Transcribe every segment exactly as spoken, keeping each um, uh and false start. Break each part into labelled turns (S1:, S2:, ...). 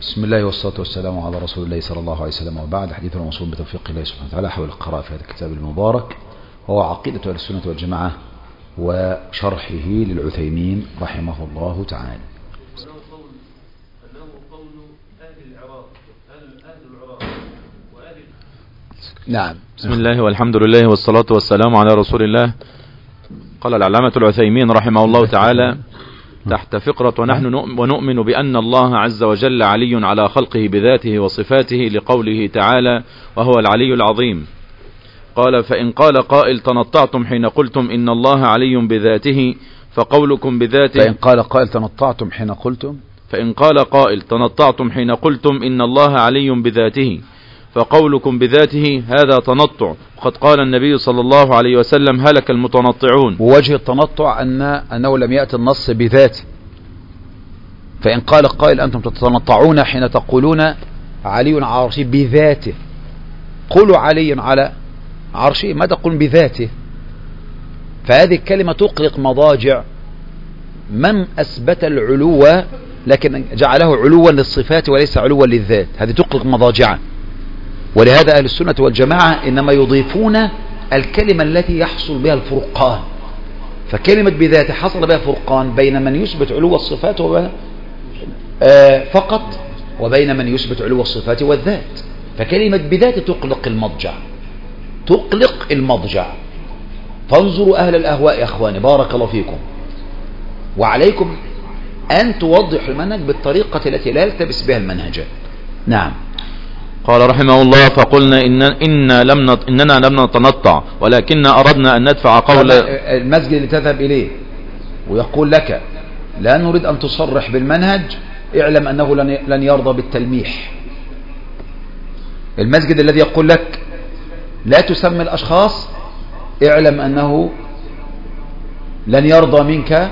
S1: بسم الله والصلاة والسلام على رسول الله صلى الله عليه وسلم، وبعد. حديثنا موصول بتوفيق الله سبحانه وتعالى حول القراءة في هذا الكتاب المبارك، وهو عقيدة أهل السنة والجماعة وشرحه للعثيمين رحمه الله تعالى. نعم.
S2: بسم الله والحمد لله والصلاة والسلام على رسول الله. قال العلامة العثيمين رحمه الله تعالى تحت فقرة ونحن ونؤمن بأن الله عز وجل علي على خلقه بذاته وصفاته لقوله تعالى وهو العلي العظيم. قال فإن قال قائل تنطعتم حين قلتم إن الله علي بذاته فقولكم بذاته
S1: فإن قال قائل تنطعتم حين قلتم
S2: فإن قال قائل تنطعتم حين قلتم إن الله علي بذاته فقولكم بذاته هذا تنطع، وقد قال النبي صلى الله عليه وسلم هلك المتنطعون.
S1: ووجه التنطع أن أنه لم يأتي النص بذاته. فإن قال قائل أنتم تتنطعون حين تقولون علي على عرشه بذاته، قولوا علي على عرشه، ما تقول بذاته. فهذه الكلمة تقلق مضاجع من أثبت العلو لكن جعله علوا للصفات وليس علوا للذات، هذه تقلق مضاجعا. ولهذا أهل السنة والجماعة إنما يضيفون الكلمة التي يحصل بها الفرقان. فكلمة بذاته حصل بها فرقان بين من يثبت علو الصفات فقط وبين من يثبت علو الصفات والذات. فكلمة بذاته تقلق المضجع، تقلق المضجع. فانظروا أهل الأهواء يا أخواني بارك الله فيكم، وعليكم أن توضحوا المنهج بالطريقة التي لا يلتبس بها المنهج. نعم.
S2: قال رحمه الله فقلنا إن إن لم نت إننا لم نتنطع ولكن أردنا أن ندفع قول
S1: المسجد اللي تذهب إليه ويقول لك لا نريد أن تصرح بالمنهج، اعلم أنه لن يرضى بالتلميح. المسجد الذي يقول لك لا تسمي الأشخاص، اعلم أنه لن يرضى منك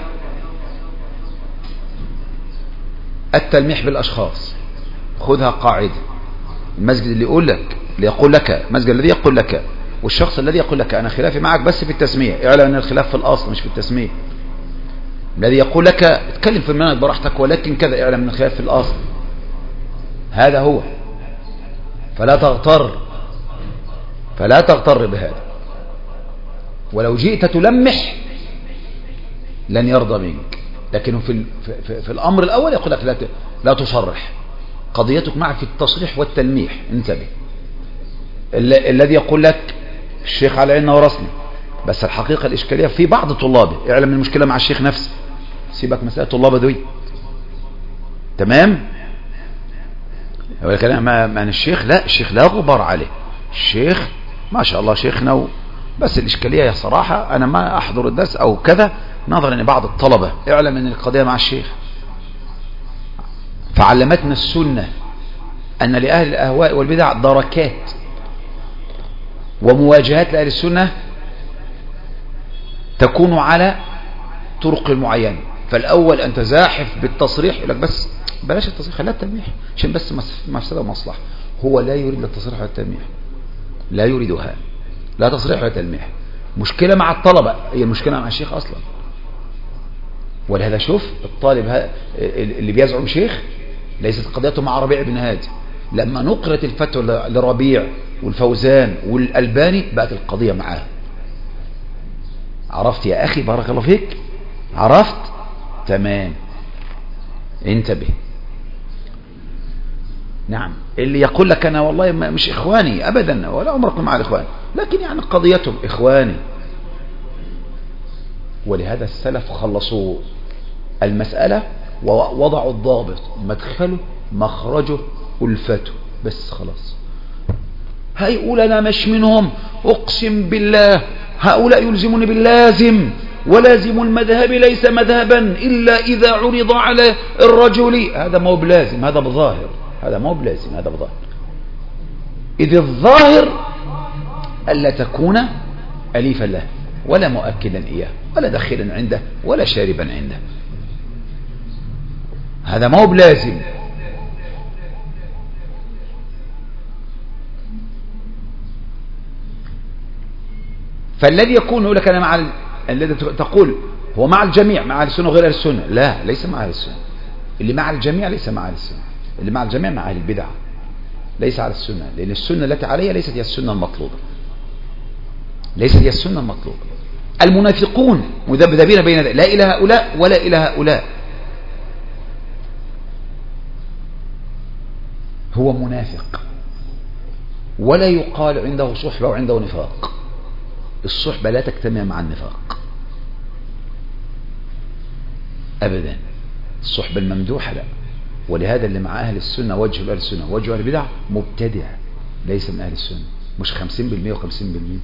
S1: التلميح بالأشخاص. خذها قاعدة. المسجد اللي يقول لك اللي يقول لك المسجد الذي يقول لك والشخص الذي يقول لك أنا خلافي معك بس في التسمية، اعلم أن الخلاف في الأصل مش في التسمية. الذي يقول لك اتكلم في المنهج براحتك ولكن كذا، اعلم أن الخلاف في الأصل. هذا هو. فلا تغتر فلا تغتر بهذا. ولو جئت تلمح لن يرضى منك، لكنه في, في, في الأمر الأول يقول لك لا, لا تصرح. قضيتك معه في التصريح والتلميح. انتبه. الذي يقول لك الشيخ على عيننا وراسنا، بس الحقيقة الإشكالية في بعض طلابه، اعلم المشكلة مع الشيخ نفسه، سيبك مسألة طلابه ذوي. تمام. ولكن مع الشيخ لا، الشيخ لا غبار عليه، الشيخ ما شاء الله شيخنا و... بس الإشكالية يا صراحة أنا ما أحضر الدرس أو كذا نظرا لبعض الطلبة، اعلم أن القضية مع الشيخ. فعلمتنا السنة أن لأهل الأهواء والبدع دركات ومواجهات لأهل السنة تكون على طرق معينة. فالأول أن تزاحف بالتصريح، يقول لك بس بلاش التصريح خليها التلميح عشان بس مفسدة ومصلحة. هو لا يريد التصريح ولا التلميح، لا يريدها، لا تصريح ولا تلميح. مشكلة مع الطلبة، هي المشكلة مع الشيخ أصلا. ولهذا شوف الطالب اللي بيزعم شيخ ليست قضيته مع ربيع بن هادي. لما نقرت الفتوى لربيع والفوزان والألباني بقت القضية معاه. عرفت يا أخي بارك الله فيك؟ عرفت؟ تمام. انتبه. نعم. اللي يقول لك أنا والله مش إخواني أبدا ولا عمرك مع الإخوان، لكن يعني قضيتهم إخواني. ولهذا السلف خلصوا المسألة ووضعوا الضابط، مدخله مخرجه ألفته، بس خلاص. هيقول أنا مش منهم، أقسم بالله هؤلاء يلزمون باللازم، ولازم المذهب ليس مذهبا إلا إذا عرض على الرجل. هذا ما هو بلازم، هذا بظاهر، هذا ما هو بلازم، هذا بظاهر. إذ الظاهر ألا تكون أليفا له ولا مؤكدا إياه ولا داخلا عنده ولا شاربا عنده، هذا ما هو بلازم. فالذي يكون يقول لك أنا مع ال... الذي تقول هو مع الجميع، مع السنة وغير السنة، لا ليس مع السنة. اللي مع الجميع ليس مع السنة. اللي مع الجميع مع أهل البدع، ليس على السنة، لأن السنة التي عليها ليست هي السنة المطلوبة، ليست هي السنة المطلوبة. المنافقون مذبذبين بين ذلك، لا إلى هؤلاء ولا إلى هؤلاء. هو منافق ولا يقال عنده صحبة وعنده نفاق. الصحبة لا تجتمع مع النفاق أبدا، الصحبة الممدوحة لا. ولهذا اللي مع أهل السنة وجه أهل السنة وجه أهل البدع مبتدع، ليس من أهل السنة، مش خمسين بالمئة وخمسين بالمئة.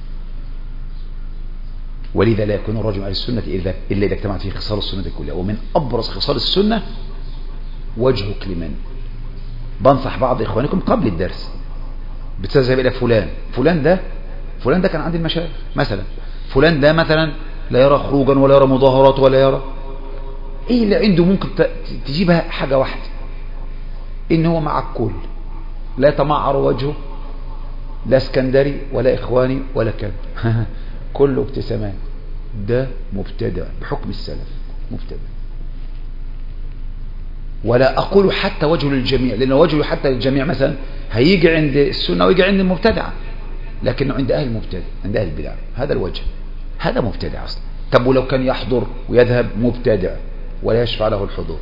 S1: ولذا لا يكون الرجل أهل السنة إلا إذا اجتمعت فيه خصال السنة كلها. ومن أبرز خصال السنة وجهك لمن. بنصح بعض إخوانكم قبل الدرس، بتذهب إلى فلان، فلان ده فلان ده كان عندي المشايخ مثلا، فلان ده مثلا لا يرى خروجا ولا يرى مظاهرات ولا يرى ايه اللي عنده، ممكن تجيبها حاجة واحدة، ان هو مع الكل، لا يتمعر وجهه، لا اسكندري ولا اخواني ولا كذا كله ابتسامات. ده مبتدع بحكم السلف، مبتدع. ولا اقول حتى وجه للجميع، لان وجهه حتى للجميع مثلا هيجي عند السنة ويجي عند المبتدع، لكنه عند اهل المبتدع، عند اهل البدع هذا الوجه، هذا مبتدع اصلا. طب ولو كان يحضر ويذهب مبتدع ولا يشفع له الحضور.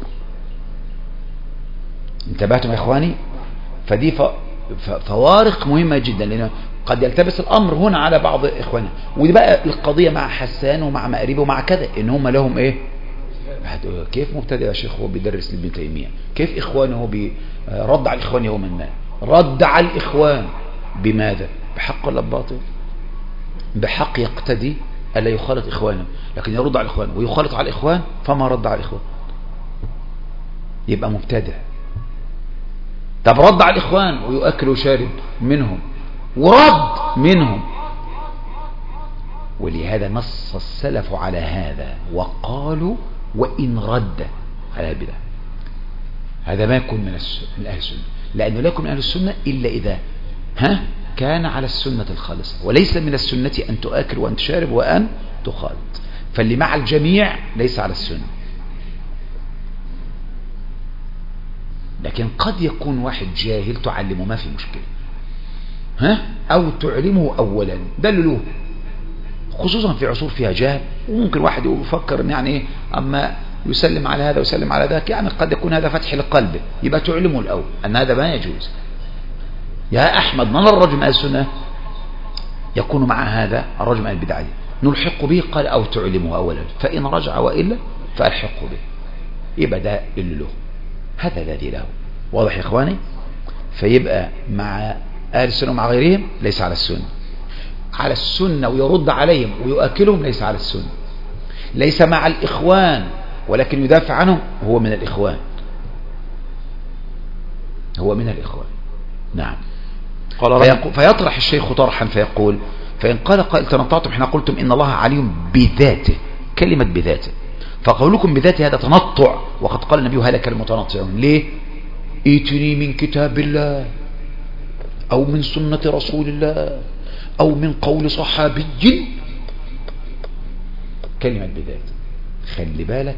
S1: انتبهتم يا اخواني؟ فدي فوارق مهمة جدا، لأنه قد يلتبس الامر هنا على بعض اخواننا. ودي بقى القضية مع حسان ومع مقربه ومع كذا، ان هم لهم ايه، كيف مبتدع يا شيخ هو بيدرس لابن تيمية، كيف اخوانه هو رد على الاخوان يوما ما، رد على الاخوان بماذا؟ بحق ولا بباطل؟ بحق يقتدي ألا يخالط إخوانه، لكن يرد على الإخوان ويخالط على الإخوان فما رد على الإخوان، يبقى مبتدع. طب رد على الإخوان ويؤكل وشارب منهم ورد منهم. ولهذا نص السلف على هذا وقالوا وإن رد على البدع، هذا ما يكون من, من أهل السنة، لأنه لا يكون من أهل السنة إلا إذا ها كان على السنة الخالصة. وليس من السنة أن تؤكل وأن تشارب وأن تخالط. فاللي مع الجميع ليس على السنة. لكن قد يكون واحد جاهل تعلمه ما في مشكلة، ها أو تعلمه أولا دللوه، خصوصا في عصور فيها جهل. وممكن واحد يفكر ان يعني ايه اما يسلم على هذا ويسلم على ذاك، يعني قد يكون هذا فتح لقلبه، يبقى تعلمه الأول أن هذا ما يجوز. يا أحمد من الرجل من السنة يكون مع هذا الرجل من البدعة، نلحق به؟ قال أو تعلمه أولا، فإن رجع وإلا فألحق به، يبقى ده اللي له، هذا الذي له. واضح يا إخواني؟ فيبقى مع أهل السنة ومع غيرهم ليس على السنة، على السنة ويرد عليهم ويؤكلهم ليس على السنة، ليس مع الإخوان ولكن يدافع عنهم، هو من الإخوان، هو من الإخوان. نعم. فيقول فيطرح الشيخ طرحا فيقول فإن قال قائل تنطعتم حين قلتم إن الله علي بذاته، كلمة بذاته، فقولكم بذاته هذا تنطع، وقد قال النبي هلك المتنطعون. ليه؟ ائتني من كتاب الله أو من سنة رسول الله أو من قول صحابي، كلمة بذاته. خلي بالك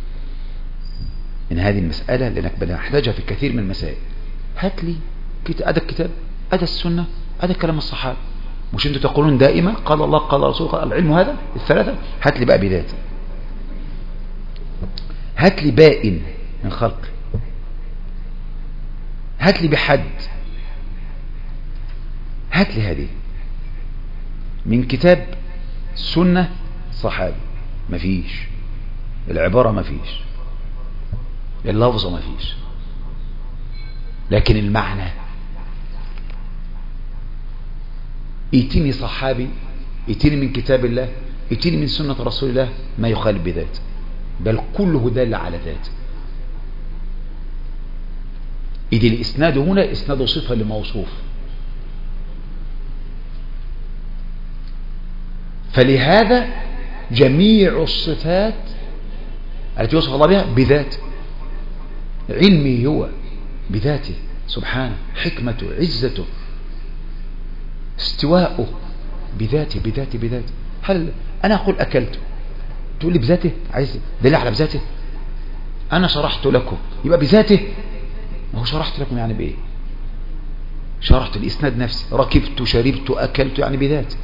S1: من هذه المسألة لأنك بنحتاجها في كثير من المسائل. هات لي أدى الكتاب، أدى السنة، أدى كلام الصحابة. مش انتوا تقولون دائما قال الله قال رسول قال العلم هذا الثلاثة؟ هات لي بقى بذاته، هات لي بائن من خلق، هات لي بحد، هات لي هذه من كتاب سنة صحابي. مفيش، العبارة مفيش، اللفظة مفيش، لكن المعنى ائتني صحابي، ائتني من كتاب الله، ائتني من سنة رسول الله، ما يخالف بذاته، بل كله دل على ذاته. إذ الإسناد هنا إسناد صفة لموصوف، فلهذا جميع الصفات التي يوصف الله بها بذاته، علمه هو بذاته سبحانه، حكمته، عزته، استواءه بذاته بذاته بذاته. هل أنا أقول أكلته تقول لي بذاته؟ عايز دليل على بذاته؟ أنا شرحت لكم يبقى بذاته؟ ما هو شرحت لكم يعني بايه؟ شرحت الاسناد نفسي، ركبت شربت اكلت يعني بذاته.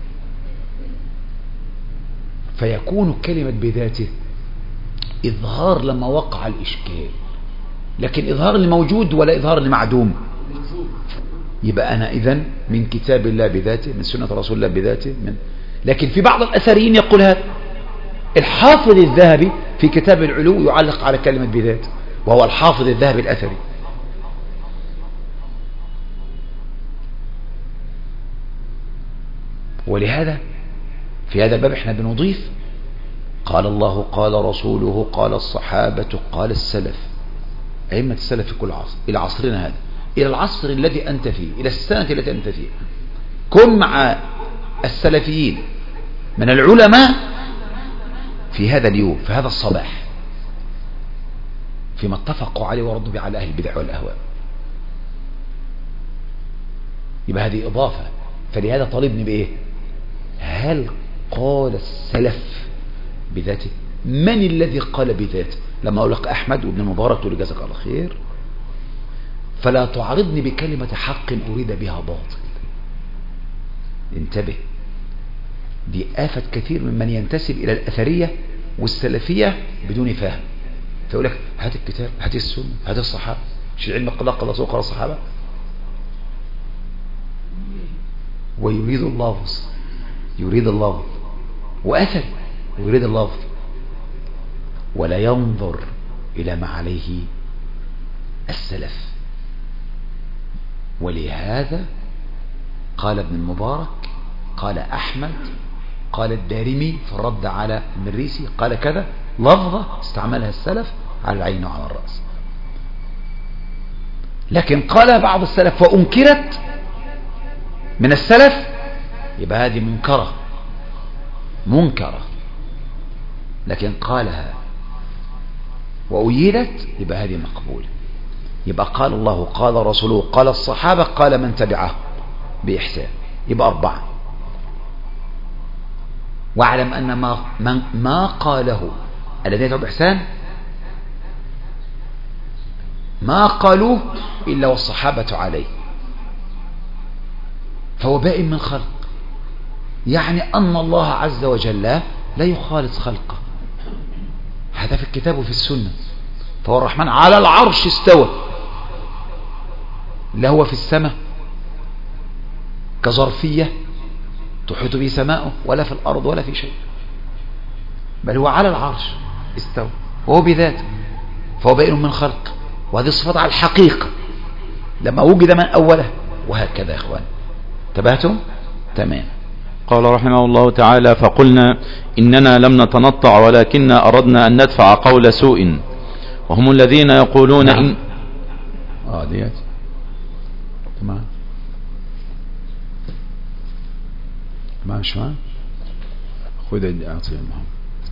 S1: فيكون كلمة بذاته اظهار لما وقع الاشكال، لكن اظهار الموجود ولا اظهار المعدوم. يبقى انا اذن من كتاب الله بذاته، من سنة رسول الله بذاته، من لكن في بعض الاثريين يقول هذا. الحافظ الذهبي في كتاب العلو يعلق على كلمة بذاته، وهو الحافظ الذهبي الاثري. ولهذا في هذا الباب احنا بنضيف قال الله قال رسوله قال الصحابة قال السلف، أئمة السلف في كل عصر، إلى عصرنا هذا، إلى العصر الذي أنت فيه، إلى السنة التي أنت فيها. كن مع السلفيين من العلماء في هذا اليوم، في هذا الصباح، فيما اتفقوا عليه وردوا به على أهل البدع والأهواء. يبقى هذه إضافة. فلهذا طالبني بإيه؟ هل قال السلف بذاته؟ من الذي قال بذاته؟ لما أقول لك أحمد وابن المبارك تقول جزاك الله خير، فلا تعرضني بكلمة حق أريد بها باطل. انتبه، دي آفة كثير ممن ينتسب إلى الأثرية والسلفية بدون فهم. فيقول لك هات الكتاب، هات السنة، هات الصحابة، مش العلم قال قال رسول قال الصحابة، ويريد اللفظ، يريد اللفظ وأثر ويريد اللفظ، ولا ينظر إلى ما عليه السلف. ولهذا قال ابن المبارك، قال أحمد، قال الدارمي في الرد على المريسي، قال كذا، لفظة استعملها السلف على العين وعلى الرأس. لكن قال بعض السلف وأنكرت من السلف، يبقى هذه منكرة منكرة. لكن قالها وأيدت، يبقى هذه مقبولة. يبقى قال الله قال رسوله قال الصحابة قال من تبعه بإحسان، يبقى أربعة. واعلم أن ما, من ما قاله الذين يتبعوا بإحسان ما قالوه إلا والصحابة عليه، فهو بائن من خلق. يعني أن الله عز وجل لا يخالط خلقه، هذا في الكتاب وفي السنة. فهو الرحمن على العرش استوى، لا هو في السماء كظرفية تحيط به سماؤه، ولا في الأرض ولا في شيء، بل هو على العرش استوى وهو بذاته، فهو بائن من خلق. وهذه الصفات على الحقيقة لما وجد من أوله. وهكذا يا إخوان، انتبهتم؟ تمام.
S2: قال رحمه الله تعالى: فقلنا إننا لم نتنطع ولكننا أردنا أن ندفع قول سوء، وهم الذين يقولون نعم. إن
S1: آه ديات تمام تمام شو خذ أعطيه محمد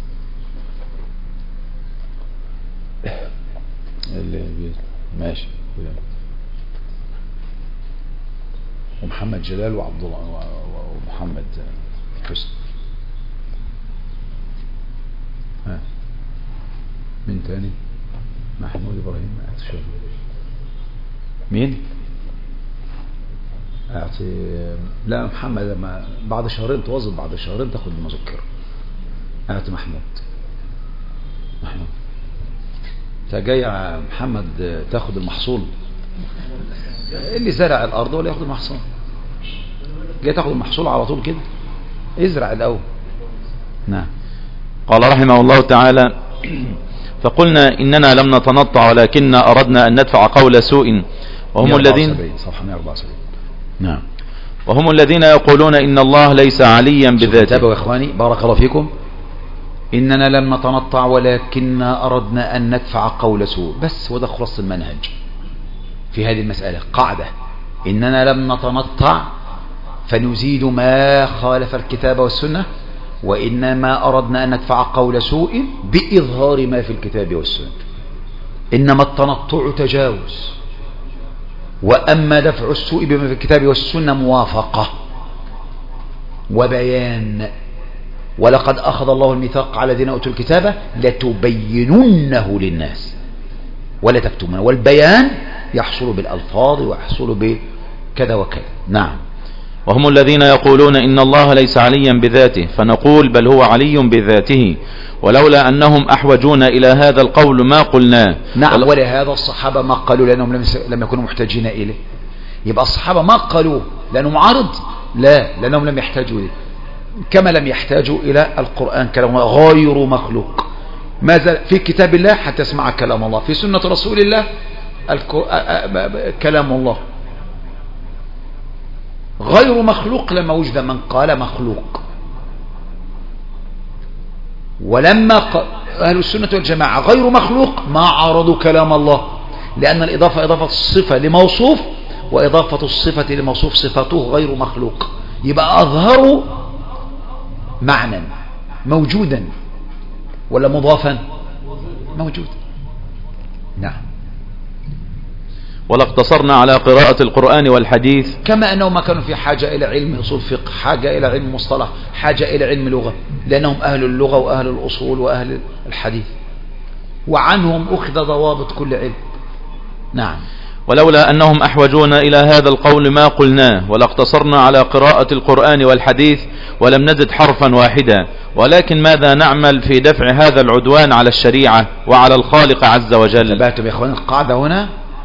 S1: اللي ماشي، ومحمد جلال وعبد الله ومحمد حسن. ها مين تاني؟ محمود ابراهيم. مين اعطي؟ لا محمد لما بعد شهرين توظف، بعد شهرين تاخد المذكره. اعطي محمود. محمود انت جاي يا محمد تاخد المحصول، اللي زرع الارض ولا ياخد المحصول؟ جاي تاخد المحصول على طول كده؟ ازرع الاول. نعم.
S2: قال رحمه الله تعالى: فقلنا إننا لم نتنطع ولكننا أردنا أن ندفع قول سوء، وهم الذين
S1: صفحة مئة وأربعة وسبعين. نعم.
S2: وهم الذين يقولون إن الله ليس عليا بذاته.
S1: تابعوا يا إخواني بارك الله فيكم. إننا لم نتنطع ولكننا أردنا أن ندفع قول سوء، بس وده خلاص المنهج في هذه المسألة. قاعدة: إننا لم نتنطع فنزيد ما خالف الكتاب والسنة، وإنما أردنا أن ندفع قول سوء بإظهار ما في الكتاب والسنة. إنما التنطع تجاوز، وأما دفع السوء بما في الكتاب والسنة موافقة وبيان. ولقد أخذ الله الميثاق على الذين أوتوا الكتاب لتبيننه للناس ولا تكتمونه. والبيان يحصل بالألفاظ ويحصل بكذا وكذا. نعم.
S2: وهم الذين يقولون إن الله ليس عليا بذاته، فنقول بل هو علي بذاته، ولولا أنهم أحوجون إلى هذا القول ما قلناه.
S1: نعم. ولهذا الصحابة ما قالوا لأنهم لم يكونوا محتاجين إليه. يبقى الصحابة ما قالوا لأنه معارض، لا، لأنهم لم يحتاجوا إليه، كما لم يحتاجوا إلى القرآن كلام غير مخلوق. ماذا في كتاب الله حتى اسمع كلام الله، في سنة رسول الله كلام الله غير مخلوق لما وجد من قال مخلوق. ولما أهل السنة والجماعة غير مخلوق ما عارضوا كلام الله، لأن الإضافة إضافة الصفة لموصوف، وإضافة الصفة لموصوف صفته غير مخلوق، يبقى أظهروا معنى موجودا ولا مضافا موجود. نعم.
S2: ولا اقتصرنا على قراءة القرآن والحديث،
S1: كما أنهم ما كانوا في حاجة إلى علم أصول فقه، حاجة إلى علم مصطلح، حاجة إلى علم لغة، لأنهم أهل اللغة وأهل الأصول وأهل الحديث، وعنهم أخذ ضوابط كل علم. نعم.
S2: ولولا أنهم أحوجون إلى هذا القول ما قلناه، ولا اقتصرنا على قراءة القرآن والحديث ولم نزد حرفا واحدا، ولكن ماذا نعمل في دفع هذا العدوان على الشريعة وعلى الخالق عز وجل؟
S1: انتبهتم يا إخوان القاعدة هنا؟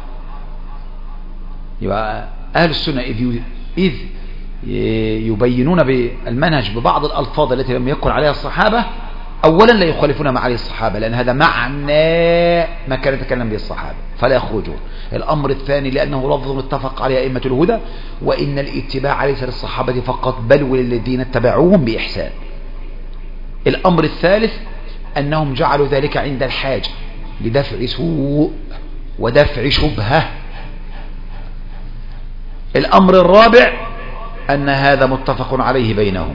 S1: يبقى أهل السنة إذ إذ يبينون بالمنهج ببعض الألفاظ التي لم يكن عليها الصحابة، أولا لا يخالفون ما عليه الصحابة، لأن هذا معنى ما كان يتكلم به الصحابة فلا يخرجون. الأمر الثاني لأنه لفظ متفق عليه أئمة الهدى، وإن الاتباع ليس للصحابة فقط بل وللذين اتبعوهم بإحسان. الأمر الثالث أنهم جعلوا ذلك عند الحاجة لدفع سوء ودفع شبهة. الأمر الرابع أن هذا متفق عليه بينهم.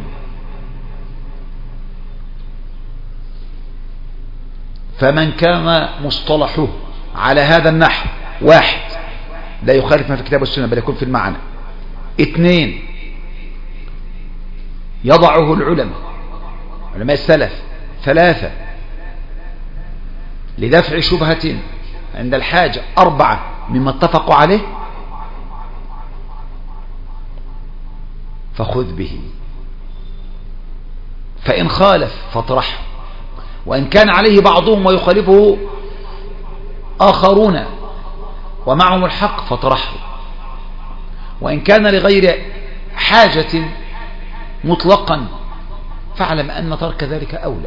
S1: فمن كان مصطلحه على هذا النحو: واحد، لا يخالف ما في الكتاب والسنة بل يكون في المعنى. اثنين، يضعه العلماء علماء السلف. ثلاثة، لدفع شبهة عند الحاجة. أربعة، مما اتفقوا عليه فخذ به، فإن خالف فاطرحه، وإن كان عليه بعضهم ويخالفه آخرون ومعهم الحق فاطرحه، وإن كان لغير حاجة مطلقا فاعلم أن ترك ذلك أولى.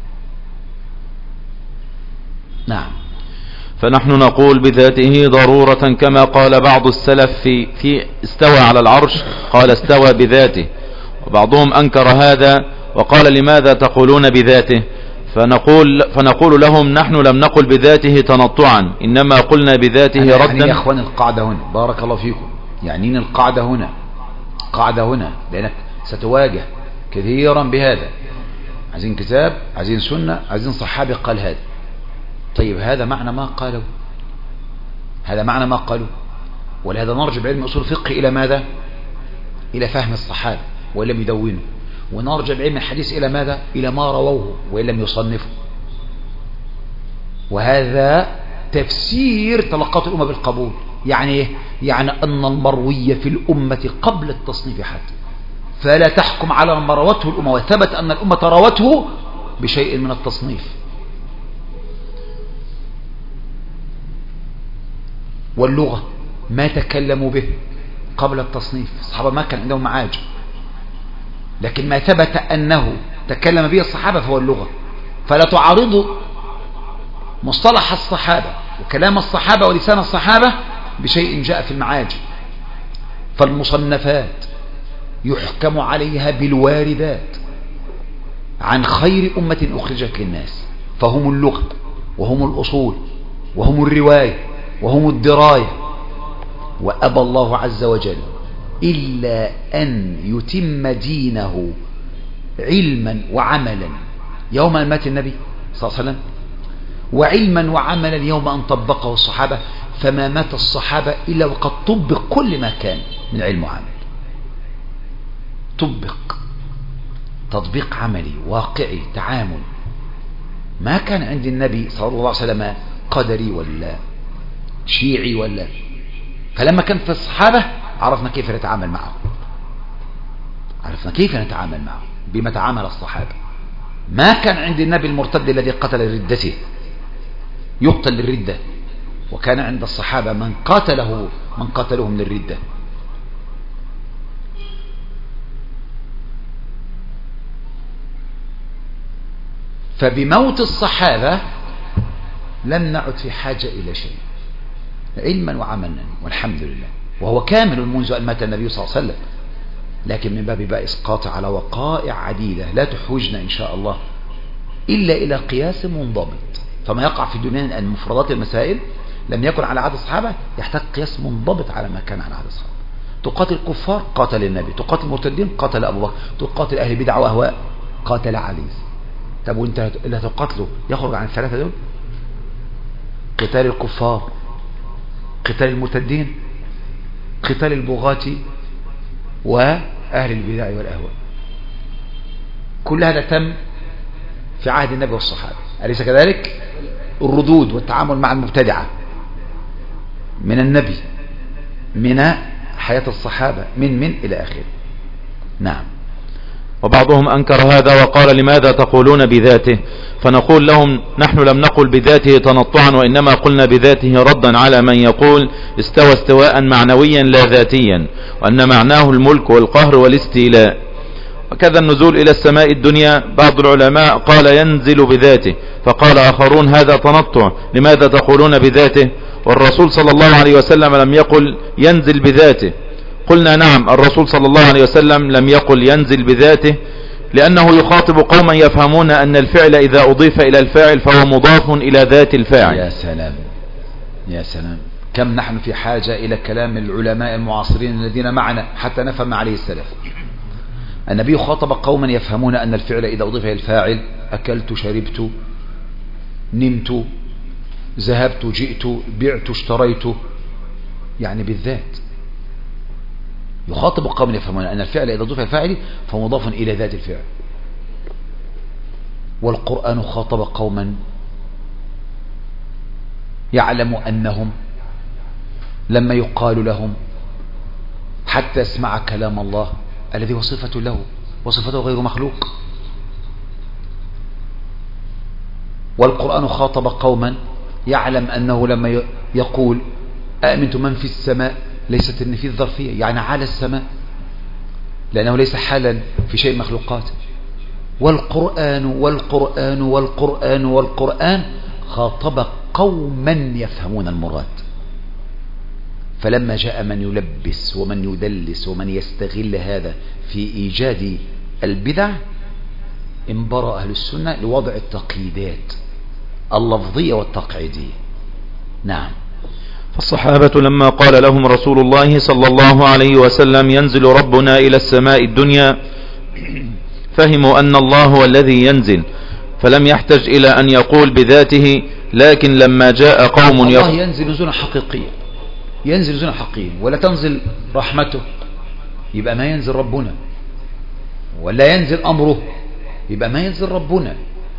S1: نعم.
S2: فنحن نقول بذاته ضرورة، كما قال بعض السلف في, في استوى على العرش، قال استوى بذاته، وبعضهم أنكر هذا وقال لماذا تقولون بذاته؟ فنقول, فنقول لهم نحن لم نقل بذاته تنطعا، إنما قلنا بذاته ردا.
S1: يعني يا أخوان القاعدة هنا، بارك الله فيكم، يعني القاعدة هنا قاعدة هنا لأنك ستواجه كثيرا بهذا. عايزين كتاب، عايزين سنة، عايزين صحابي قال هذا. طيب هذا معنى ما قالوا، هذا معنى ما قالوا. ولهذا نرجع بعلم أصول الفقه إلى ماذا؟ إلى فهم الصحابة وإن لم يدونوا، ونرجع بعلم الحديث إلى ماذا؟ إلى ما رووه وإن لم يصنفوا. وهذا تفسير تلقات الأمة بالقبول. يعني إيه؟ يعني أن المروي في الأمة قبل التصنيف حتى، فلا تحكم على ما روته الأمة وثبت أن الأمة روته بشيء من التصنيف. واللغة ما تكلموا به قبل التصنيف، الصحابة ما كان عندهم معاجم، لكن ما ثبت أنه تكلم به الصحابة فهو اللغة. فلا تعارضوا مصطلح الصحابة وكلام الصحابة ولسان الصحابة بشيء جاء في المعاجم. فالمصنفات يحكم عليها بالواردات عن خير أمة أخرجت للناس، فهم اللغة وهم الأصول وهم الرواية وهم الدراية. وأبى الله عز وجل إلا أن يتم دينه علما وعملا يوم أن مات النبي صلى الله عليه وسلم، وعلما وعملا يوم أن طبقه الصحابة. فما مات الصحابة إلا وقد طبق كل ما كان من علم وعمل، طبق تطبيق عملي واقعي تعامل. ما كان عند النبي صلى الله عليه وسلم قدري ولا شيعي ولا فلما كان في الصحابة عرفنا كيف نتعامل معه، عرفنا كيف نتعامل معه بما تعامل الصحابة. ما كان عند النبي المرتد الذي قتل ردته يقتل للردة، وكان عند الصحابة من قاتله من قاتلهم للردة. فبموت الصحابة لم نعد في حاجة إلى شيء علما وعملا والحمد لله، وهو كامل منذ أن مات النبي صلى الله عليه وسلم، لكن من باب بقى إسقاط على وقائع عديدة لا تحوجنا إن شاء الله إلا إلى قياس منضبط. فما يقع في الدنيا أن مفردات المسائل لم يكن على عهد الصحابة يحتاج قياس منضبط على ما كان على عهد الصحابة. تقاتل الكفار قاتل النبي، تقاتل المرتدين قاتل أبو بكر، تقاتل أهل بدع وأهواء قاتل علي. طب وانت اللي هتقاتله يخرج عن الثلاثة دول؟ قتال الكفار، قتال المرتدين، قتال البغاة وأهل البدع والأهواء، كل هذا تم في عهد النبي والصحابة، أليس كذلك؟ الردود والتعامل مع المبتدعة من النبي، من حياة الصحابة، من من إلى آخره. نعم.
S2: وبعضهم أنكر هذا وقال لماذا تقولون بذاته؟ فنقول لهم نحن لم نقل بذاته تنطعا، وإنما قلنا بذاته ردا على من يقول استوى استواء معنويا لا ذاتيا، وأن معناه الملك والقهر والاستيلاء. وكذا النزول إلى السماء الدنيا بعض العلماء قال ينزل بذاته، فقال آخرون هذا تنطع، لماذا تقولون بذاته والرسول صلى الله عليه وسلم لم يقل ينزل بذاته؟ قلنا نعم، الرسول صلى الله عليه وسلم لم يقل ينزل بذاته، لأنه يخاطب قوما يفهمون أن الفعل إذا أضيف إلى الفاعل فهو مضاف إلى ذات الفاعل.
S1: يا سلام يا سلام، كم نحن في حاجة إلى كلام العلماء المعاصرين الذين معنا حتى نفهم عليه السلف. النبي خاطب قوما يفهمون أن الفعل إذا أضيف إلى الفاعل، أكلت شربت نمت ذهبت جئت بعت اشتريت، يعني بالذات. يخاطب قوم يفهمون أن الفعل إذا ضيف الفاعل فهو مضاف إلى ذات الفعل. والقرآن خاطب قوما يعلم أنهم لما يقال لهم حتى اسمع كلام الله الذي هو صفة له وصفته غير مخلوق. والقرآن خاطب قوما يعلم أنه لما يقول أأمنتم من في السماء، ليست النفي الظرفية، يعني على السماء، لأنه ليس حالا في شيء مخلوقات. والقرآن والقرآن والقرآن والقرآن خاطب قوما يفهمون المراد. فلما جاء من يلبس ومن يدلس ومن يستغل هذا في إيجاد البدع، انبرأ أهل السنة لوضع التقييدات اللفظية والتقعيدية. نعم.
S2: فالصحابة لما قال لهم رسول الله صلى الله عليه وسلم ينزل ربنا إلى السماء الدنيا فهموا أن الله هو الذي ينزل، فلم يحتج إلى أن يقول بذاته. لكن لما جاء قوم
S1: الله ينزل نزولا حقيقيا، ينزل نزولا حقيقيا، ولا تنزل رحمته يبقى ما ينزل ربنا، ولا ينزل أمره يبقى ما ينزل ربنا.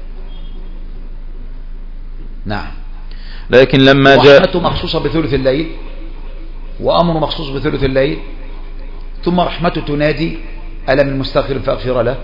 S1: نعم.
S2: لكن لما جاء
S1: رحمته مخصوصة بثلث الليل، وأمره مخصوص بثلث الليل، ثم رحمته تنادي ألا من مستغفر فأغفر له.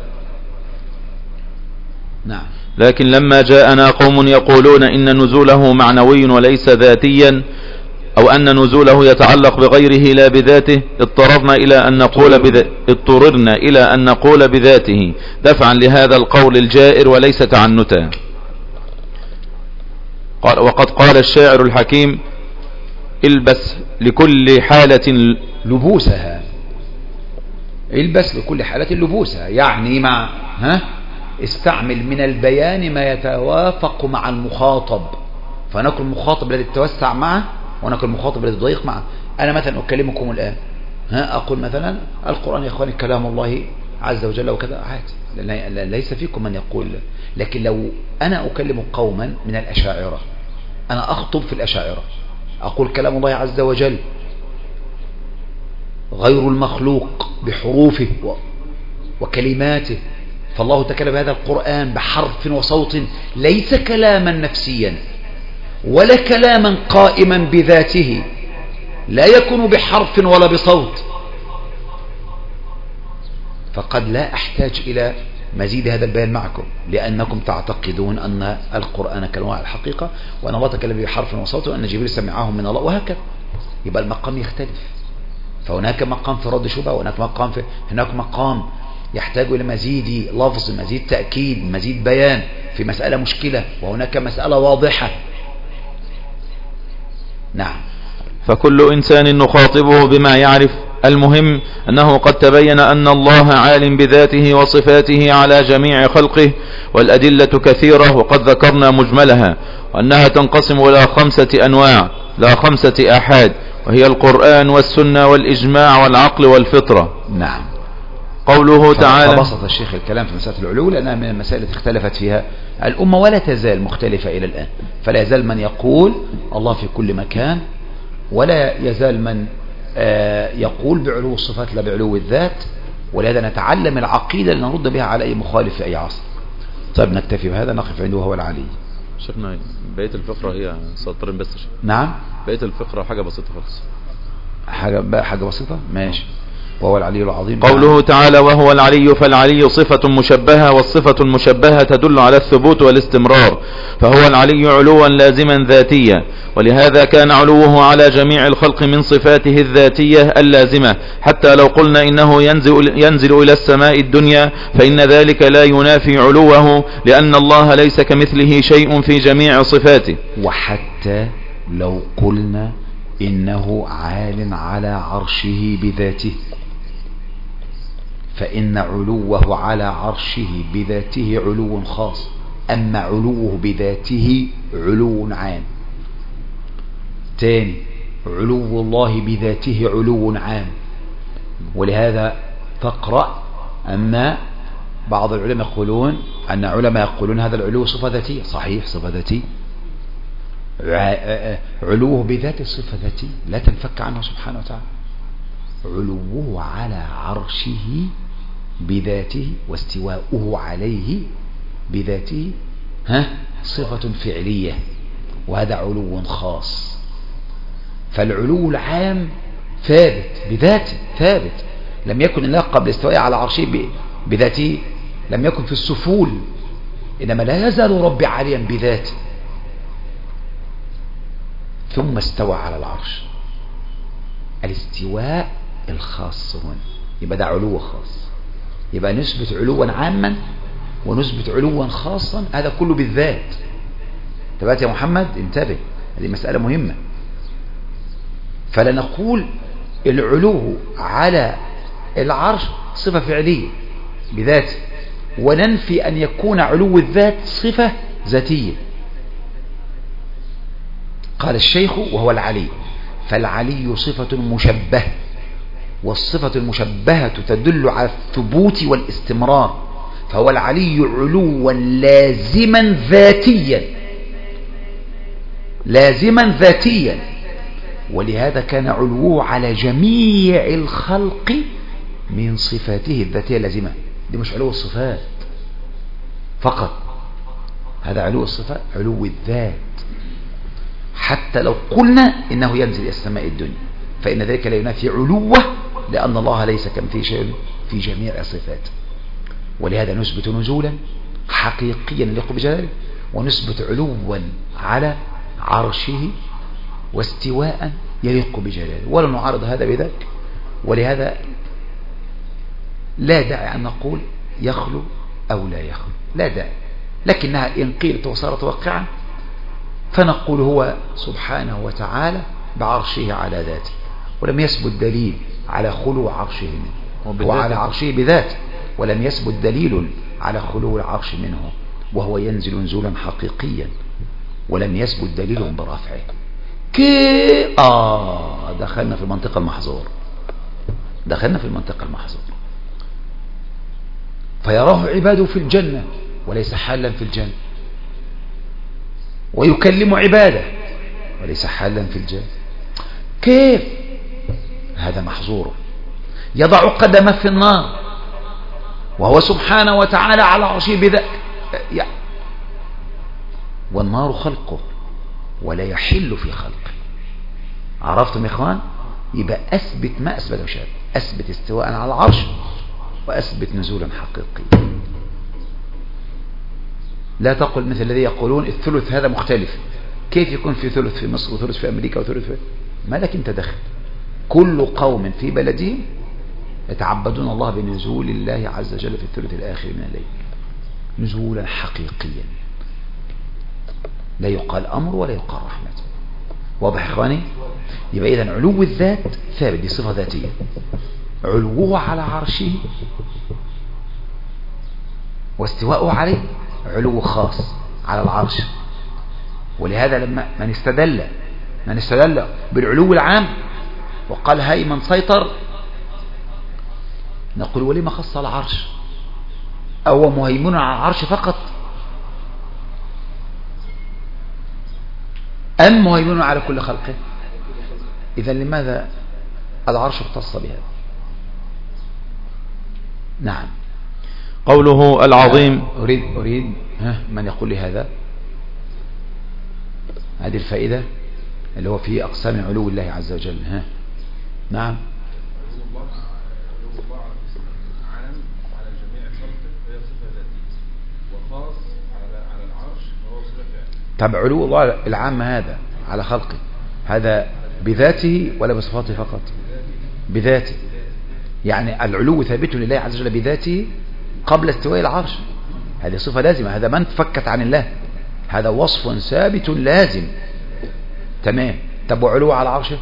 S1: نعم.
S2: لكن لما جاءنا قوم يقولون إن نزوله معنوي وليس ذاتيا، أو أن نزوله يتعلق بغيره لا بذاته، اضطررنا إلى أن نقول بذ... اضطررنا إلى أن نقول بذاته دفعا لهذا القول الجائر وليس تعنتا. قال وقد قال الشاعر الحكيم البس لكل حالة
S1: لبوسها، البس لكل حالة لبوسها، يعني مع ها استعمل من البيان ما يتوافق مع المخاطب، فنكون المخاطب الذي تتوسع معه ونكون المخاطب الذي تضيق معه. أنا مثلا أكلمكم الآن ها أقول مثلا القرآن يا إخواني كلام الله عز وجل وكذا، عادي، ليس فيكم من يقول. لكن لو أنا أكلم قوما من الأشاعرة، أنا أخطب في الأشاعرة أقول كلام الله عز وجل غير المخلوق بحروفه وكلماته، فالله تكلم هذا القرآن بحرف وصوت ليس كلاما نفسيا ولا كلاما قائما بذاته، لا يكون بحرف ولا بصوت، فقد لا أحتاج إلى مزيد هذا البيان معكم، لأنكم تعتقدون أن القرآن كلام على الحقيقة، وأن الله تكلم بحرف وصوت، وأن جبريل سمعه من الله، وهكذا. يبقى المقام يختلف. فهناك مقام في رد شبهة، وهناك مقام في هناك مقام يحتاج إلى مزيد لفظ، مزيد تأكيد، مزيد بيان في مسألة مشكلة، وهناك مسألة واضحة. نعم.
S2: فكل إنسان نخاطبه بما يعرف، المهم أنه قد تبين أن الله عالم بذاته وصفاته على جميع خلقه، والأدلة كثيرة وقد ذكرنا مجملها، وأنها تنقسم إلى خمسة أنواع لا خمسة أحاد، وهي القرآن والسنة والإجماع والعقل والفطرة.
S1: نعم.
S2: قوله تعالى.
S1: فبسط الشيخ الكلام في مسألة العلو، لأنها من المسائل التي اختلفت فيها الأمة ولا تزال مختلفة إلى الآن، فلا يزال من يقول الله في كل مكان، ولا يزال من يقول بعلو الصفات لا بعلو الذات. ولهذا نتعلم العقيدة لنرد بها على أي مخالف في أي عصر. طيب نكتفي بهذا، نقف عنده وهو العلي.
S2: شيخنا بقية الفقرة هي سطرين بس.
S1: نعم.
S2: بقية الفقرة حاجة بسيطة خالص.
S1: حاجة بقى حاجة بسيطة. ماشي. وهو العلي العظيم.
S2: قوله تعالى وهو العلي، فالعلي صفة مشبهة، والصفة المشبهة تدل على الثبوت والاستمرار، فهو العلي علوا لازما ذاتيا، ولهذا كان علوه على جميع الخلق من صفاته الذاتية اللازمة، حتى لو قلنا إنه ينزل, ينزل إلى السماء الدنيا فإن ذلك لا ينافي علوه، لأن الله ليس كمثله شيء في جميع صفاته.
S1: وحتى لو قلنا إنه عال على عرشه بذاته، فإن علوه على عرشه بذاته علو خاص، أما علوه بذاته علو عام. تاني، علو الله بذاته علو عام. ولهذا تقرأ أن بعض العلماء يقولون أن علماء يقولون هذا العلو صفة ذاتية. صحيح، صفة ذاتية. علوه بذاته صفة ذاتية لا تنفك عنه سبحانه وتعالى. علوه على عرشه بذاته واستواؤه عليه بذاته ها صفة فعلية، وهذا علو خاص. فالعلو العام ثابت بذاته، ثابت. لم يكن الله قبل استوائه على عرشه بذاته لم يكن في السفول، إنما لا يزال ربي عاليا بذاته، ثم استوى على العرش. الاستواء الخاص هنا يبقى ده علو خاص. يبقى نثبت علوا عاما ونثبت علوا خاصا، هذا كله بالذات. تبقى يا محمد انتبه، هذه مسألة مهمة. فلا نقول العلو على العرش صفة فعلية بذاته، وننفي أن يكون علو الذات صفة ذاتية. قال الشيخ وهو العلي، فالعلي صفة مشبهة، والصفة المشبهة تدل على الثبوت والاستمرار، فهو العلي علوا لازما ذاتيا، لازما ذاتيا. ولهذا كان علوه على جميع الخلق من صفاته الذاتية اللازمة. دي مش علو الصفات فقط، هذا علو الصفات، علو الذات. حتى لو قلنا إنه ينزل إلى السماء الدنيا فإن ذلك لا ينافي علوه، لأن الله ليس كمثله شيء في جميع صفاته. ولهذا نثبت نزولا حقيقيا يليق بجلاله، ونثبت علوا على عرشه واستواء يليق بجلاله، ولا نعارض هذا بذاك. ولهذا لا داعي أن نقول يخلو أو لا يخلو، لا داعي. لكنها إن قيلت وصارت واقعا فنقول هو سبحانه وتعالى بعرشه على ذاته، ولم يثبت دليل على خلو عرشه منه، وعلى عرشه بذاته، ولم يثبت دليل على خلو العرش منه، وهو ينزل نزولا حقيقيا، ولم يثبت دليل برفعه. كيف آه دخلنا في المنطقة المحظور، دخلنا في المنطقة المحظور. فيراه عباده في الجنة وليس حالا في الجنة، ويكلم عباده وليس حالا في الجنة. كيف؟ هذا محظور. يضع قدمه في النار وهو سبحانه وتعالى على عرشه بذاته، والنار خلقه ولا يحل في خلقه. عرفتم يا إخوان؟ يبقى أثبت ما أثبت شيء، أثبت استواء على العرش وأثبت نزولا حقيقيا. لا تقل مثل الذي يقولون الثلث هذا مختلف، كيف يكون في ثلث في مصر وثلث في أمريكا وثلث في ما لك انت دخل. كل قوم في بلدهم يتعبدون الله بنزول الله عز وجل في الثلث الآخر من الليل نزولا حقيقيا، لا يقال أمر ولا يقال رحمة. واضح إخواني؟ يبقى إذن علو الذات ثابت، دي صفة ذاتية. علوه على عرشه واستواءه عليه علو خاص على العرش. ولهذا لما من استدل من استدل بالعلو العام وقال هاي من سيطر، نقول ولما خص العرش؟ أو مهيمن على العرش فقط أم مهيمن على كل خلقه؟ إذا لماذا العرش اختص بهذا؟ نعم.
S2: قوله العظيم.
S1: أريد أريد ها من يقول لي هذا، هذه الفائدة اللي هو في أقسام علو الله عز وجل. ها نعم. طب علو الله العام هذا على خلقه هذا بذاته ولا بصفاته فقط؟ بذاته. يعني العلو ثابت لله عز وجل بذاته قبل استواء العرش، هذه صفة لازمة، هذا ما انفكت عن الله، هذا وصف ثابت لازم. تمام. طب وعلو على عرشه؟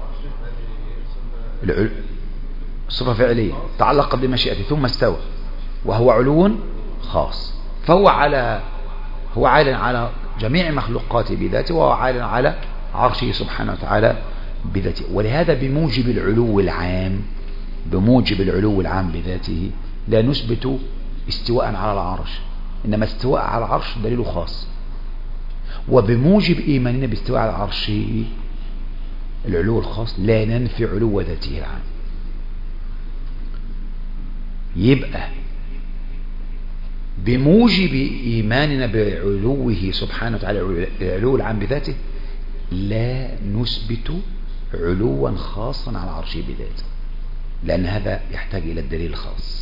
S1: صفة فعلية تعلق بمشيئته ثم استوى وهو علو خاص، فهو على هو عال على جميع مخلوقاته بذاته، وهو عال على عرشه سبحانه وتعالى بذاته. ولهذا بموجب العلو العام بموجب العلو العام بذاته لا نثبت استواء على العرش، إنما استواء على العرش دليل خاص. وبموجب إيماننا باستواء على العرش العلو الخاص لا ننفي علو ذاته العام. يبقى بموجب إيماننا بعلوه سبحانه وتعالى العلو العام بذاته لا نثبت علوا خاصا على عرشه بذاته، لأن هذا يحتاج إلى الدليل الخاص.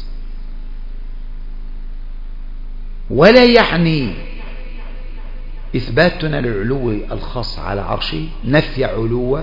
S1: ولا يعني إثباتنا للعلو الخاص على عرشه نفي علو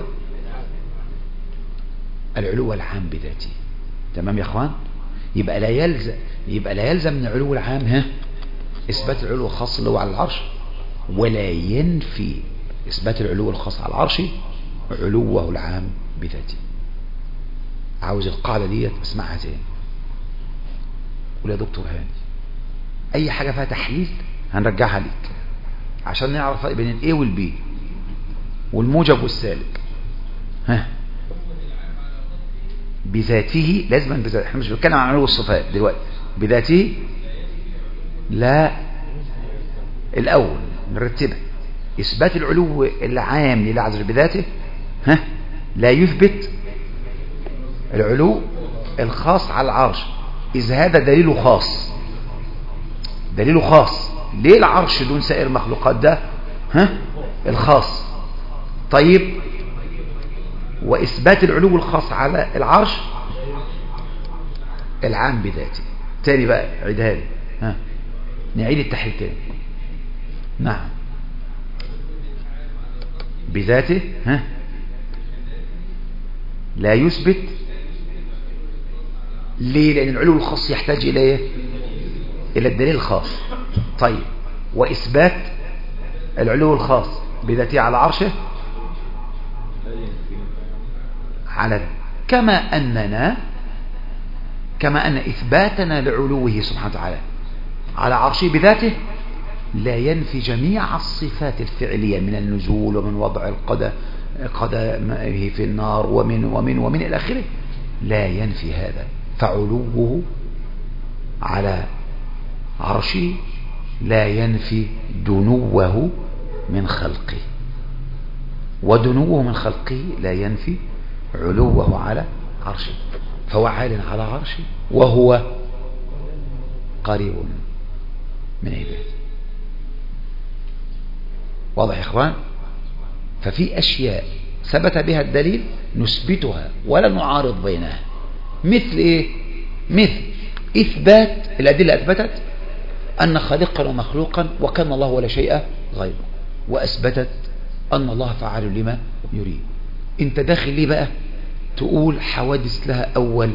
S1: العلو العام بذاته. تمام يا أخوان؟ يبقى لا يلزم يبقى لا يلزم من العلو العام ها إثبات العلو الخاص اللي هو على العرش، ولا ينفي إثبات العلو الخاص على العرش علوه العام بذاته. عاوز القاعدة دي اسمعها تاني. قول يا دكتور هاني أي حاجة فيها تحليل هنرجعها ليك عشان نعرف فرق بين الايه والبي والموجب والسالب. ها بذاته لازما بذاته، احنا مش بنتكلم عن علو الصفات دلوقتي. بذاته لا، الاول نرتبها. اثبات العلو العام لله عز وجل بذاته ها لا يثبت العلو الخاص على العرش، اذ هذا دليل خاص دليل خاص ليه العرش دون سائر المخلوقات ده ها الخاص. طيب وإثبات العلو الخاص على العرش العام بذاته. تاني بقى عيدها لي، ها نعيد التحليل تاني. نعم بذاته ها لا يثبت. ليه؟ لأن العلو الخاص يحتاج إلى إيه؟ إلى الدليل الخاص. طيب وإثبات العلو الخاص بذاته على عرشه على كما أننا كما أن إثباتنا لعلوه سبحانه وتعالى على عرشه بذاته لا ينفي جميع الصفات الفعلية من النزول ومن وضع القدم قدمه في النار ومن ومن ومن إلى آخره، لا ينفي هذا. فعلوه على عرشه لا ينفي دنوه من خلقه، ودنوه من خلقه لا ينفي علوه على عرشه. فهو عال على عرشه وهو قريب من عباده. واضح يا اخوان؟ ففي اشياء ثبت بها الدليل نثبتها ولا نعارض بينها. مثل إيه؟ مثل إثبات الأدلة أثبتت أن خالقا ومخلوقا وكان الله ولا شيء غيره، وأثبتت أن الله فعال لما يريد. أنت داخل ليه بقى تقول حوادث لها أول؟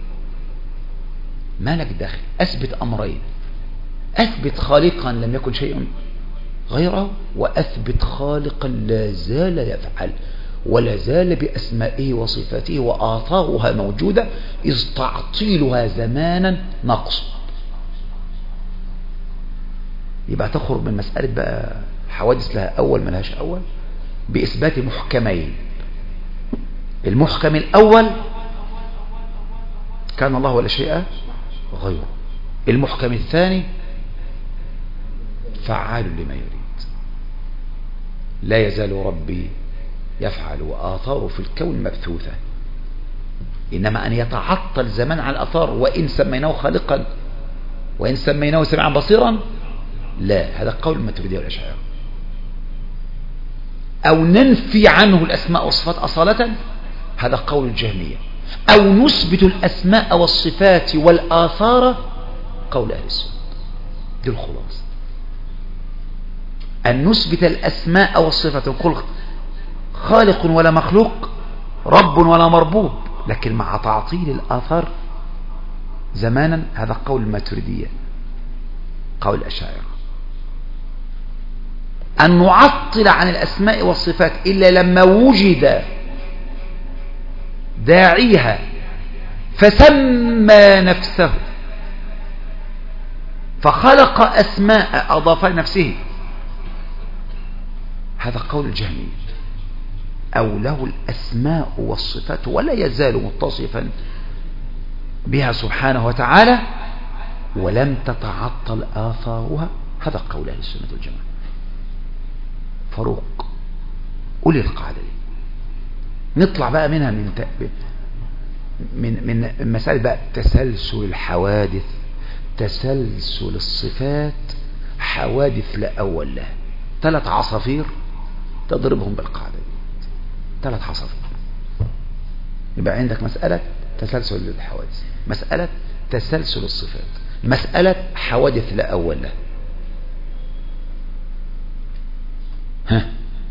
S1: مالك داخل؟ أثبت أمرين: أثبت خالقا لم يكن شيء غيره، وأثبت خالقا لا زال يفعل ولا زال بأسمائه وصفاته وآثارها موجودة، إذ تعطيلها زمانا نقص. يبقى تخرج من مسألة بقى حوادث لها أول ملهاش أول بإثبات محكمين. المحكم الأول كان الله ولا شيء غيره. المحكم الثاني فعال لما يريد، لا يزال ربي يفعل وآثاره في الكون مبثوثة. إنما أن يتعطل زمان على الآثار وإن سميناه خالقا وإن سميناه سميعا بصيرا، لا، هذا قول الماتريدية والأشاعرة. أو ننفي عنه الأسماء والصفات أصالة، هذا قول الجهمية. أو نثبت الأسماء والصفات والآثار، قول أهل السنة. دي الخلاصة. أن نثبت الأسماء والصفات ونقول خالق ولا مخلوق، رب ولا مربوب، لكن مع تعطيل الآثار زمانا، هذا قول الماتريدية، قول الأشاعرة. أن نعطل عن الأسماء والصفات إلا لما وجد داعيها فسمى نفسه فخلق أسماء أضافها لنفسه، هذا قول الجهمي. أو له الأسماء والصفات ولا يزال متصفا بها سبحانه وتعالى ولم تتعطل آثارها، هذا قول أهل السنة والجماعة. فاروق، قولي القاعدة دي، نطلع بقى منها من من من مسألة بقى تسلسل الحوادث، تسلسل الصفات، حوادث لا أول لها. ثلاث عصافير تضربهم بالقاعدة دي، ثلاث عصافير. يبقى عندك مسألة تسلسل الحوادث، مسألة تسلسل الصفات، مسألة حوادث لا أول لها. ها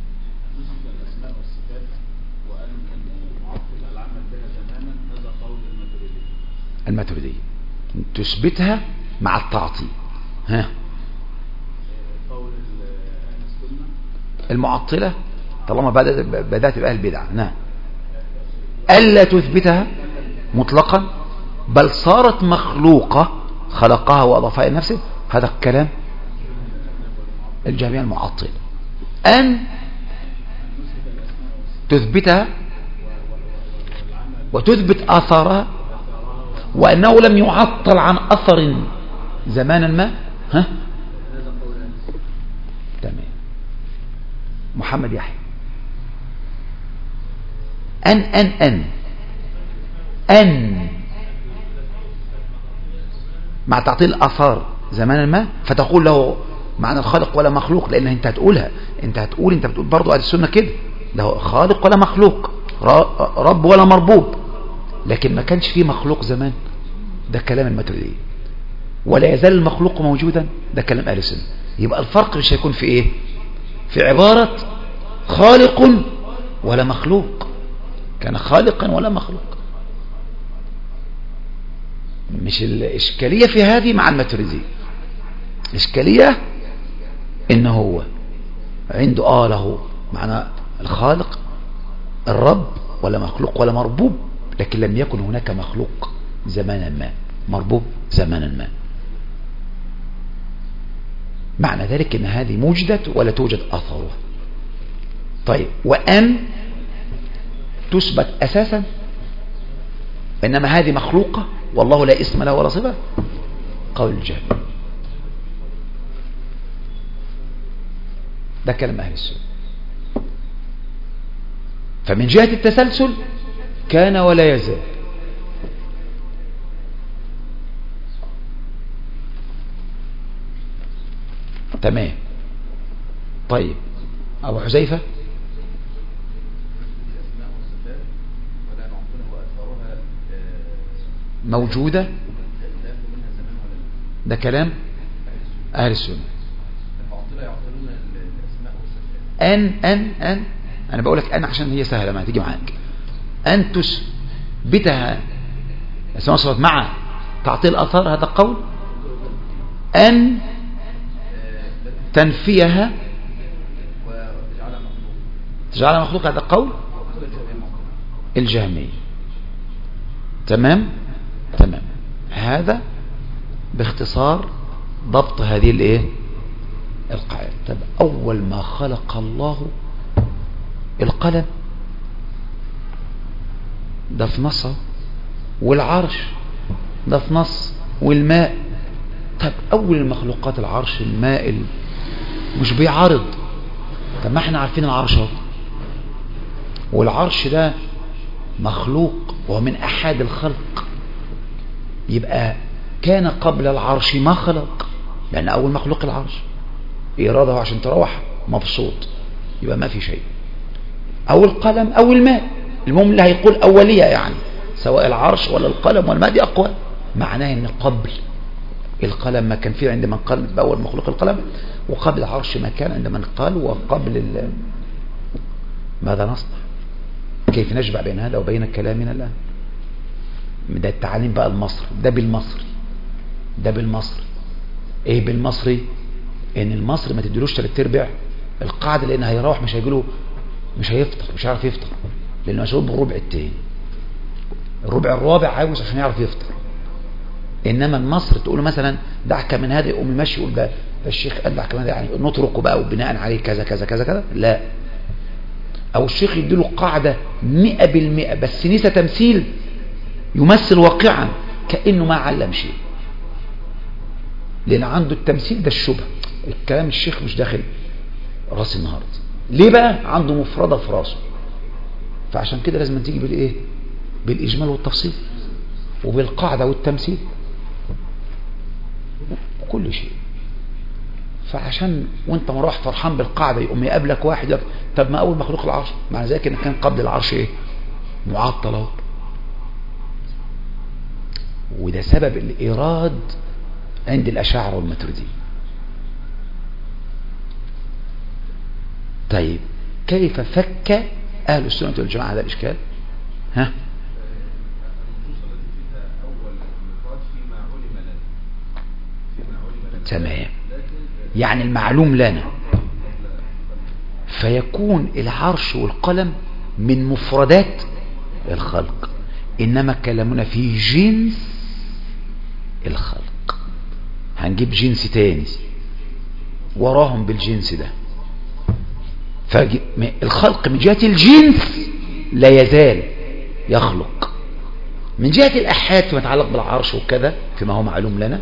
S1: الماتريدية تثبتها مع التعطيل. ها المعطلة طالما بدأت بدأت بأهل البدع، نعم، ألا تثبتها مطلقا، بل صارت مخلوقة خلقها وأضافها إلى نفسه، هذا الكلام الجميع المعطل. أن تثبتها وتثبت آثارها وأنه لم يعطل عن أثر زمانا ما. ها تمام. محمد يحيى، أن أن أن أن مع تعطيل الآثار زمانا ما، فتقول له معنى الخالق ولا مخلوق، لأن أنت هتقولها، أنت هتقول أنت بتقول برضو أهل السنة كده، له خالق ولا مخلوق، رب ولا مربوب، لكن ما كانش فيه مخلوق زمان، ده كلام الماتريدية. ولا يزال المخلوق موجودا، ده كلام أهل السنة. يبقى الفرق مش هيكون في إيه؟ في عبارة خالق ولا مخلوق، كان خالقا ولا مخلوق. مش الإشكالية في هذه مع الماتريدية، الإشكالية إن هو عنده آه له معنى الخالق الرب ولا مخلوق ولا مربوب، لكن لم يكن هناك مخلوق زمانا ما، مربوب زمانا ما. معنى ذلك ان هذه موجدت ولا توجد اثارها. طيب، وان تثبت اساسا، انما هذه مخلوقة والله لا اسم له ولا صفة، قول الجهل. ده كلام اهل السنة. فمن جهة التسلسل كان ولا يزال. تمام. طيب، أبو حذيفة موجودة. ده كلام أهل السنة. أن أن أن أنا بقولك أن عشان هي سهلة ما هتيجي معاك. أن تثبتها اسمها صفات مع تعطيل الأثار، هذا قول. أن تنفيها تجعلها مخلوق، هذا قول الجهمية. تمام تمام. هذا باختصار ضبط هذه الايه القاعدة. طب أول ما خلق الله القلم ده في نص، والعرش ده في نص، والماء. طب أول المخلوقات العرش الماء مش بيعارض. طب ما احنا عارفين العرش اهو، والعرش ده مخلوق ومن أحد الخلق، يبقى كان قبل العرش ما خلق، لأن أول مخلوق العرش إراده عشان تروح مبسوط، يبقى ما في شيء. أو القلم أو الماء، المهم اللي هيقول أولية يعني سواء العرش ولا القلم والماء دي أقوى، معناه أن قبل القلم ما كان فيه عند من قال بأول مخلوق القلم، وقبل العرش ما كان عند من قال، وقبل ال... ماذا نصنع؟ كيف نجمع بين هذا وبين كلامنا الآن؟ ده التعليم بقى المصري، ده بالمصري ده بالمصري ايه بالمصري؟ ان المصري ما تديلوش تلات ارباع القاعدة، لان هيروح مش هيجيله، مش هيفطر، مش هيعرف يفطر، لانه مسؤول بالربع التاني، الربع الرابع عاوز عشان يعرف يفطر. انما المصري تقول مثلا دعك من هذا، يقوم ماشي يقول ده الشيخ قال دعك من هذا يعني نتركه بقى وبناء عليه كذا كذا كذا كذا، لا. او الشيخ يديله قاعدة مئة بالمئة بس نسى تمثيل يمثل واقعا كأنه ما علم شيء، لأن عنده التمثيل ده الشبه، الكلام الشيخ مش داخل راس النهارده. ليه بقى؟ عنده مفردة في راسه. فعشان كده لازم تيجي بالايه؟ بالإجمال والتفصيل وبالقاعدة والتمثيل وكل شيء. فعشان وانت مروح فرحان بالقاعدة يقوم يقابلك واحد يقول طب ما أول مخلوق العرش، معنى ذلك ان كان قبل العرش ايه؟ معطل اهو. وده سبب الإيراد عند الأشاعرة والماتريدية. طيب كيف فك أهل السنة والجماعة هذا الإشكال؟ ها؟ تمام، يعني المعلوم لنا، فيكون العرش والقلم من مفردات الخلق، إنما كلامنا في جنس الخلق. هنجيب جنس تاني وراهم بالجنس ده. فالخلق من جهة الجنس لا يزال يخلق، من جهة الأحاد فيما يتعلق بالعرش وكذا فيما هو معلوم لنا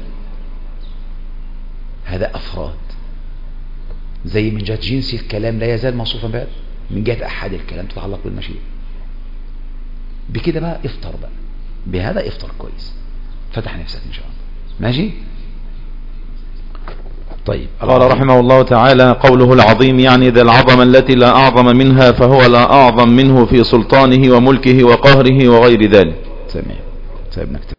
S1: هذا أفراد، زي من جهة جنس الكلام لا يزال موصوفا بهذا، من جهة أحاد الكلام تتعلق بالمشيئة. بكده بقى افطر بقى بهذا، افطر كويس، فتح نفسك إن شاء الله. ماشي. طيب
S2: قال رحمه الله تعالى قوله العظيم يعني ذي العظمة التي لا أعظم منها، فهو لا أعظم منه في سلطانه وملكه وقهره وغير ذلك.
S1: تمام. طيب نكتب.